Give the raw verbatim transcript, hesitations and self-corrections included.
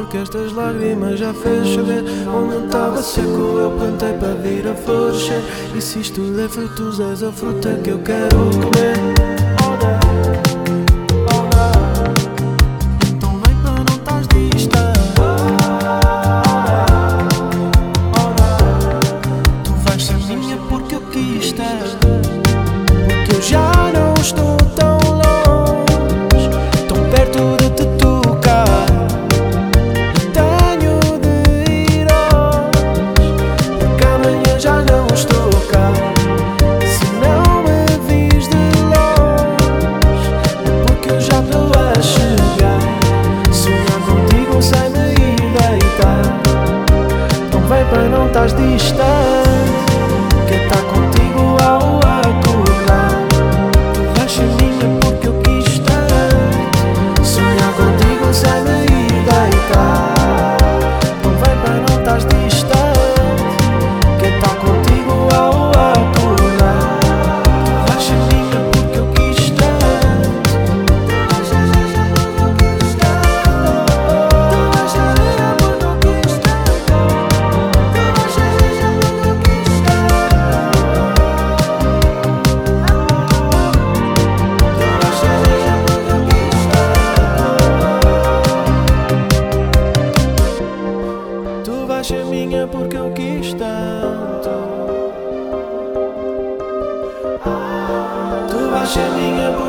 porque estas lágrimas já fez chover. Onde estava seco eu plantei para vir a florescer. E se isto der frutos és a fruta que eu quero comer. Porque eu já não estou tão longe, tão perto de te tocar. Tenho de ir hoje, porque amanhã já não estou cá. Se não me vis de longe, é porque eu já estou a chegar. Sonhar contigo sem me ir deitar. Não vem para não estás distante. Quem tá contigo ao acordar, tu vais ser minha porque eu quis tanto. Sonhar contigo sem me ir deitar. Não vem para não estás distante. Quem tá contigo ao acordar, tu vais ser minha porque eu quis tanto. Tu vais ser minha porque eu quis tanto. Tu vais ser minha porque eu quis tanto. Tu vais ser minha porque eu quis tanto. Tu vais ser minha porque eu quis tanto. Tu vais ser minha porque